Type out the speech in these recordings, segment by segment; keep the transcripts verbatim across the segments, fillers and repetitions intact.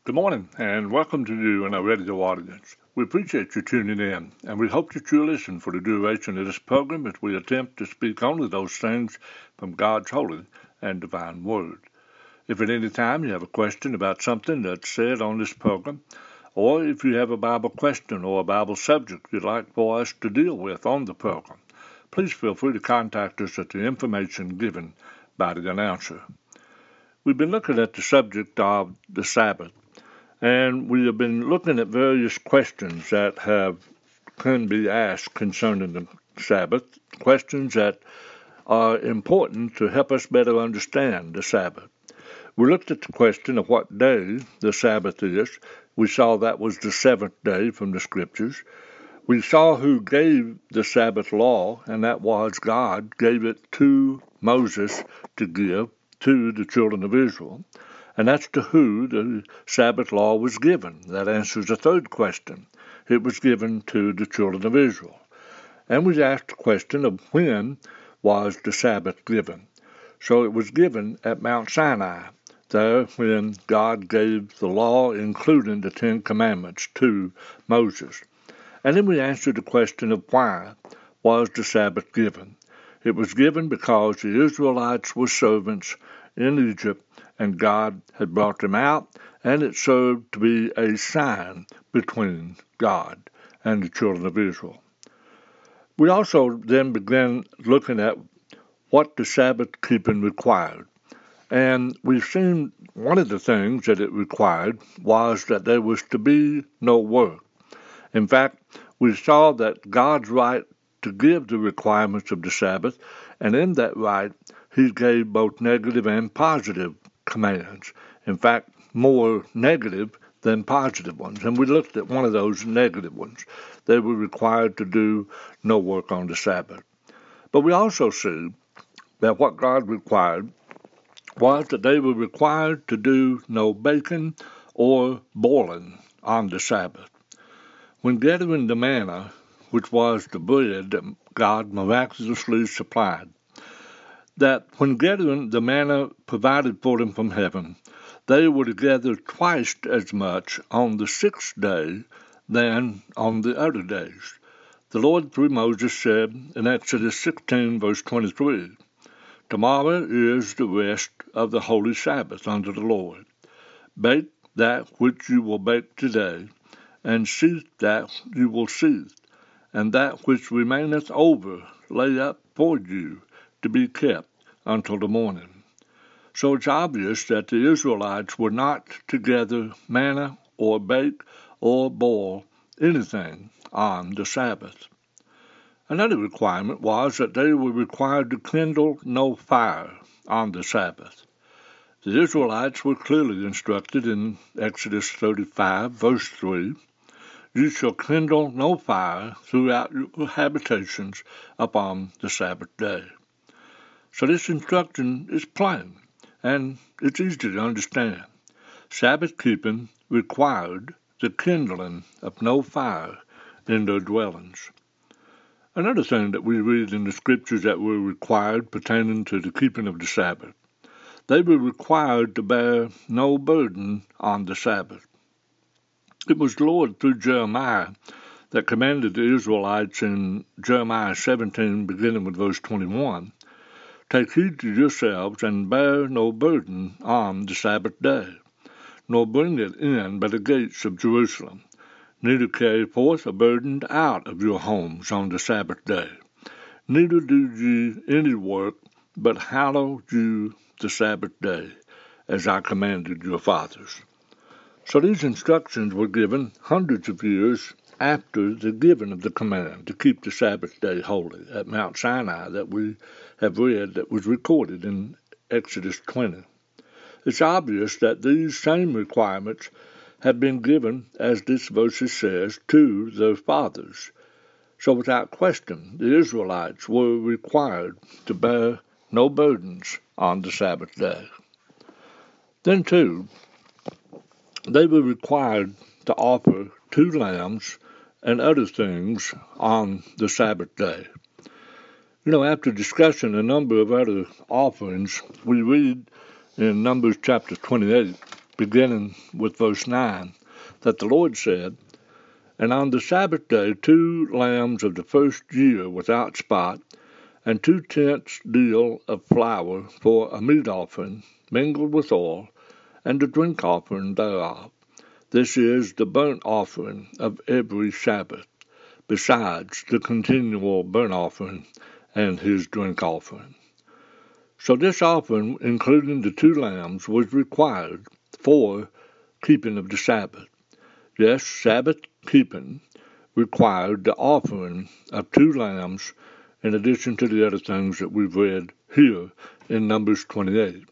Good morning, and welcome to you and our radio audience. We appreciate you tuning in, and we hope that you listen for the duration of this program as we attempt to speak only those things from God's holy and divine word. If at any time you have a question about something that's said on this program, or if you have a Bible question or a Bible subject you'd like for us to deal with on the program, please feel free to contact us at the information given by the announcer. We've been looking at the subject of the Sabbath, and we have been looking at various questions that have can be asked concerning the Sabbath, questions that are important to help us better understand the Sabbath. We looked at the question of what day the Sabbath is. We saw that was the seventh day from the Scriptures. We saw who gave the Sabbath law, and that was God gave it to Moses to give to the children of Israel. And that's to who the Sabbath law was given. That answers the third question. It was given to the children of Israel. And we asked the question of when was the Sabbath given. So it was given at Mount Sinai, there when God gave the law, including the Ten Commandments, to Moses. And then we answered the question of why was the Sabbath given. It was given because the Israelites were servants in Egypt, and God had brought them out, and it served to be a sign between God and the children of Israel. We also then began looking at what the Sabbath keeping required. And we've seen one of the things that it required was that there was to be no work. In fact, we saw that God's right to give the requirements of the Sabbath, and in that right, he gave both negative and positive commands. In fact, more negative than positive ones. And we looked at one of those negative ones. They were required to do no work on the Sabbath. But we also see that what God required was that they were required to do no baking or boiling on the Sabbath. When gathering the manna, which was the bread that God miraculously supplied, that when gathering the manna provided for them from heaven, they were to gather twice as much on the sixth day than on the other days. The Lord through Moses said in Exodus sixteen, verse twenty-three, "Tomorrow is the rest of the holy Sabbath unto the Lord. Bake that which you will bake today, and seethe that you will seethe, and that which remaineth over lay up for you, to be kept until the morning." So it's obvious that the Israelites were not to gather manna or bake or boil anything on the Sabbath. Another requirement was that they were required to kindle no fire on the Sabbath. The Israelites were clearly instructed in Exodus thirty-five, verse three, "You shall kindle no fire throughout your habitations upon the Sabbath day." So this instruction is plain, and it's easy to understand. Sabbath keeping required the kindling of no fire in their dwellings. Another thing that we read in the Scriptures that were required pertaining to the keeping of the Sabbath, they were required to bear no burden on the Sabbath. It was the Lord through Jeremiah that commanded the Israelites in Jeremiah seventeen, beginning with verse twenty-one, "Take heed to yourselves, and bear no burden on the Sabbath day, nor bring it in by the gates of Jerusalem. Neither carry forth a burden out of your homes on the Sabbath day. Neither do ye any work, but hallow you the Sabbath day, as I commanded your fathers." So these instructions were given hundreds of years after the giving of the command to keep the Sabbath day holy at Mount Sinai that we have read that was recorded in Exodus twenty. It's obvious that these same requirements have been given, as this verse says, to their fathers. So without question, the Israelites were required to bear no burdens on the Sabbath day. Then, too, they were required to offer two lambs and other things on the Sabbath day. You know, after discussing a number of other offerings, we read in Numbers chapter twenty-eight beginning with verse nine, that the Lord said, "And on the Sabbath day two lambs of the first year without spot, and two tenths deal of flour for a meat offering, mingled with oil, and the drink offering thereof. This is the burnt offering of every Sabbath, besides the continual burnt offering and his drink offering." So this offering, including the two lambs, was required for keeping of the Sabbath. Yes, Sabbath keeping required the offering of two lambs in addition to the other things that we've read here in Numbers twenty-eight.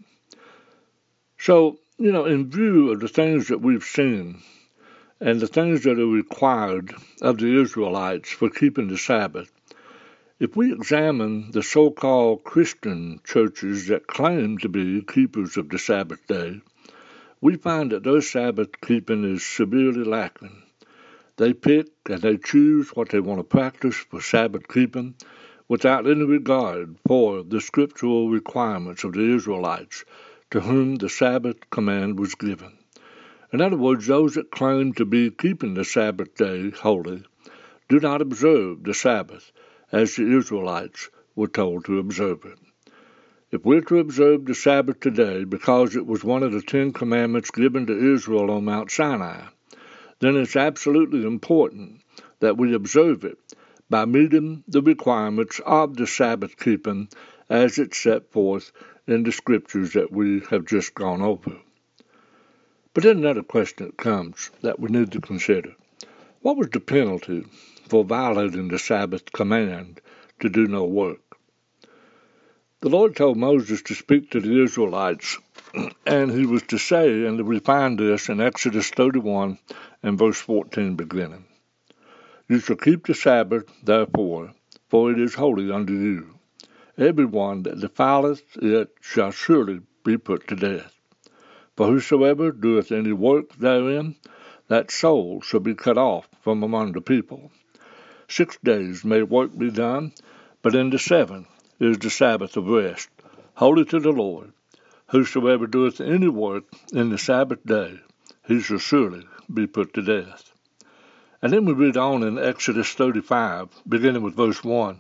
So, you know, in view of the things that we've seen and the things that are required of the Israelites for keeping the Sabbath, if we examine the so-called Christian churches that claim to be keepers of the Sabbath day, we find that their Sabbath keeping is severely lacking. They pick and they choose what they want to practice for Sabbath keeping without any regard for the scriptural requirements of the Israelites to whom the Sabbath command was given. In other words, those that claim to be keeping the Sabbath day holy do not observe the Sabbath as the Israelites were told to observe it. If we're to observe the Sabbath today because it was one of the Ten Commandments given to Israel on Mount Sinai, then it's absolutely important that we observe it by meeting the requirements of the Sabbath keeping as it's set forth in the scriptures that we have just gone over. But then another question that comes that we need to consider. What was the penalty for violating the Sabbath command to do no work? The Lord told Moses to speak to the Israelites, and he was to say, and we find this in Exodus thirty-one and verse fourteen beginning, "You shall keep the Sabbath, therefore, for it is holy unto you. Everyone that defileth it shall surely be put to death. For whosoever doeth any work therein, that soul shall be cut off from among the people. Six days may work be done, but in the seventh is the Sabbath of rest, holy to the Lord. Whosoever doeth any work in the Sabbath day, he shall surely be put to death." And then we read on in Exodus thirty-five, beginning with verse one.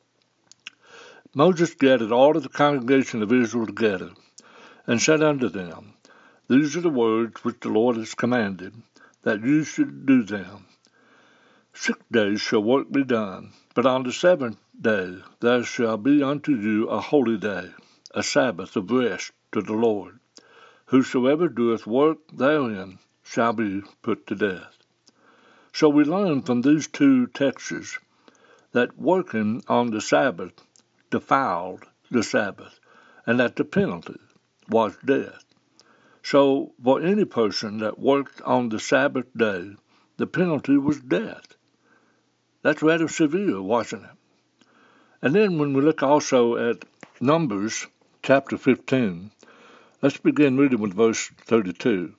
"Moses gathered all of the congregation of Israel together, and said unto them, These are the words which the Lord has commanded, that you should do them. Six days shall work be done, but on the seventh day there shall be unto you a holy day, a Sabbath of rest to the Lord. Whosoever doeth work therein shall be put to death." So we learn from these two texts that working on the Sabbath defiled the Sabbath, and that the penalty was death. So for any person that worked on the Sabbath day, the penalty was death. That's rather severe, wasn't it? And then when we look also at Numbers chapter fifteen, let's begin reading with verse thirty-two.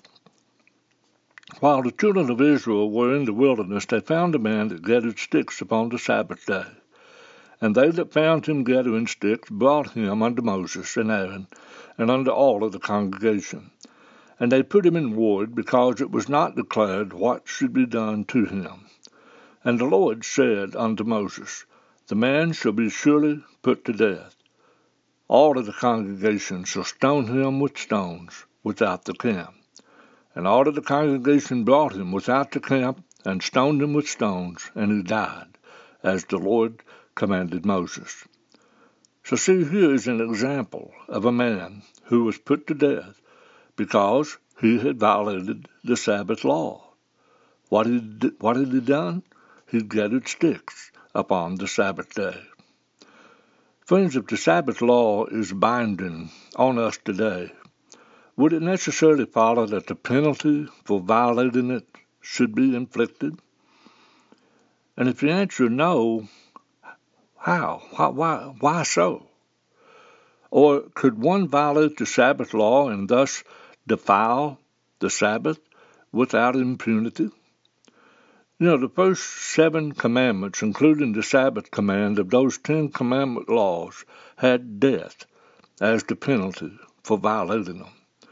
"While the children of Israel were in the wilderness, they found a man that gathered sticks upon the Sabbath day. And they that found him gathering sticks brought him unto Moses and Aaron, and unto all of the congregation. And they put him in ward, because it was not declared what should be done to him. And the Lord said unto Moses, The man shall be surely put to death. All of the congregation shall stone him with stones without the camp. And all of the congregation brought him without the camp, and stoned him with stones, and he died, as the Lord commanded Moses." So see, here is an example of a man who was put to death because he had violated the Sabbath law. What had, what had he done? He gathered sticks upon the Sabbath day. Friends, if the Sabbath law is binding on us today, would it necessarily follow that the penalty for violating it should be inflicted? And if you answer no, how? Why, why, why so? Or could one violate the Sabbath law and thus defile the Sabbath without impunity? You know, the first seven commandments, including the Sabbath command of those Ten Commandment laws, had death as the penalty for violating them.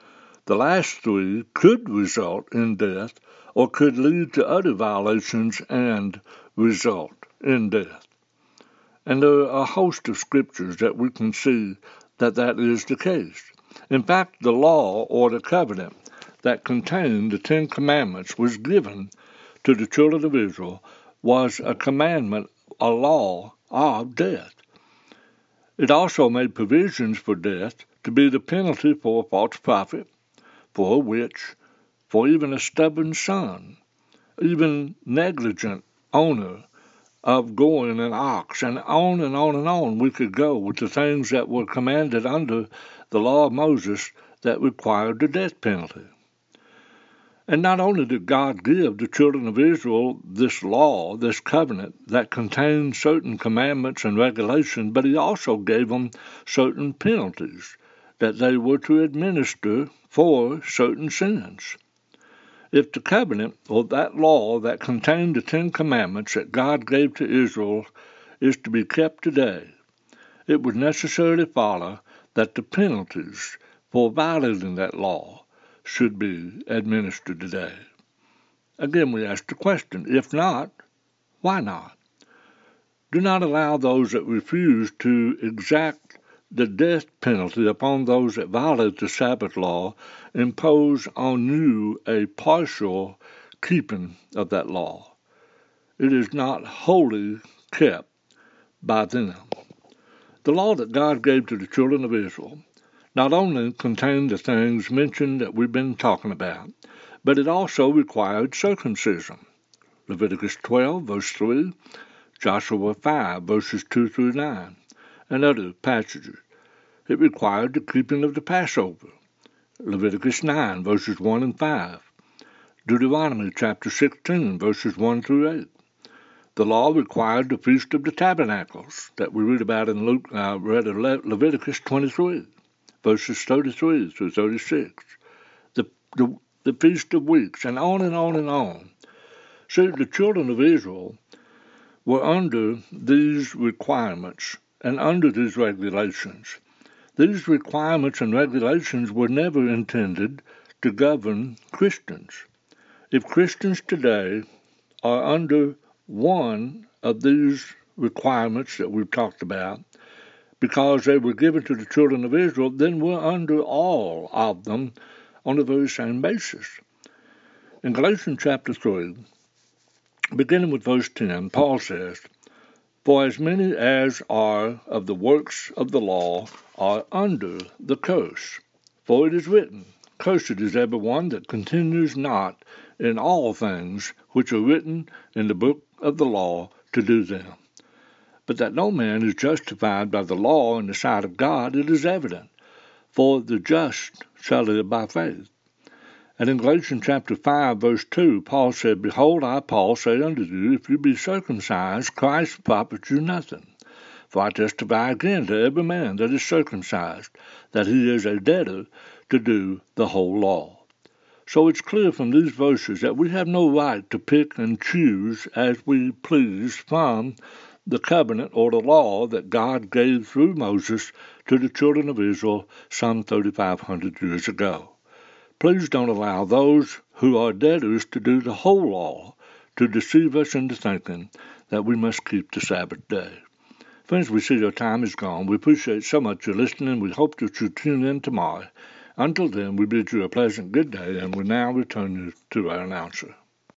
The last three could result in death or could lead to other violations and result in death. And there are a host of scriptures that we can see that that is the case. In fact, the law or the covenant that contained the Ten Commandments was given to the children of Israel was a commandment, a law of death. It also made provisions for death to be the penalty for a false prophet, for a witch, for even a stubborn son, even negligent owner of going an ox, and on and on and on we could go with the things that were commanded under the law of Moses that required the death penalty. And not only did God give the children of Israel this law, this covenant that contained certain commandments and regulations, but he also gave them certain penalties that they were to administer for certain sins. If the covenant, or that law that contained the Ten Commandments that God gave to Israel, is to be kept today, it would necessarily follow that the penalties for violating that law should be administered today. Again, we ask the question, if not, why not? Do not allow those that refuse to exact the death penalty upon those that violate the Sabbath law impose on you a partial keeping of that law. It is not wholly kept by them. The law that God gave to the children of Israel not only contained the things mentioned that we've been talking about, but it also required circumcision. Leviticus twelve, verse three, Joshua five, verses two through nine, and other passages. It required the keeping of the Passover. Leviticus nine, verses one and five. Deuteronomy chapter sixteen, verses one through eight. The law required the Feast of the Tabernacles that we read about in Luke, uh, read in Le- Leviticus twenty-three, verses thirty-three through thirty-six. The, the, the Feast of Weeks, and on and on and on. See, the children of Israel were under these requirements and under these regulations. These requirements and regulations were never intended to govern Christians. If Christians today are under one of these requirements that we've talked about, because they were given to the children of Israel, then we're under all of them on the very same basis. In Galatians chapter three, beginning with verse ten, Paul says, "For as many as are of the works of the law are under the curse. For it is written, Cursed is every one that continues not in all things which are written in the book of the law to do them. But that no man is justified by the law in the sight of God, it is evident, for the just shall live by faith." And in Galatians chapter five, verse two, Paul said, "Behold, I, Paul, say unto you, if you be circumcised, Christ profits you nothing. For I testify again to every man that is circumcised, that he is a debtor to do the whole law." So it's clear from these verses that we have no right to pick and choose as we please from the covenant or the law that God gave through Moses to the children of Israel some thirty-five hundred years ago. Please don't allow those who are debtors to do the whole law to deceive us into thinking that we must keep the Sabbath day. Friends, we see our time is gone. We appreciate so much your listening. We hope that you tune in tomorrow. Until then, we bid you a pleasant good day, and we now return you to our announcer.